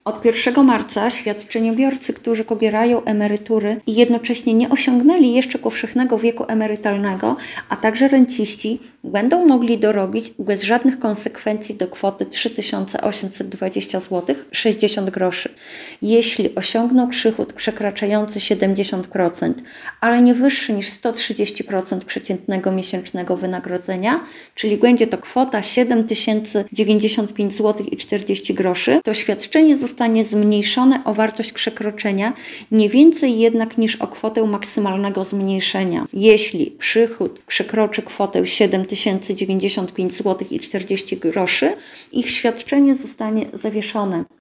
Od 1 marca świadczeniobiorcy, którzy pobierają emerytury i jednocześnie nie osiągnęli jeszcze powszechnego wieku emerytalnego, a także renciści, będą mogli dorobić bez żadnych konsekwencji do kwoty 3820 zł 60 groszy. Jeśli osiągną przychód przekraczający 70%, ale nie wyższy niż 130% przeciętnego miesięcznego wynagrodzenia, czyli będzie to kwota 7095 zł i 40 groszy, to świadczenie zostanie zmniejszone o wartość przekroczenia, nie więcej jednak niż o kwotę maksymalnego zmniejszenia. Jeśli przychód przekroczy kwotę 7095 zł i 40 groszy, ich świadczenie zostanie zawieszone.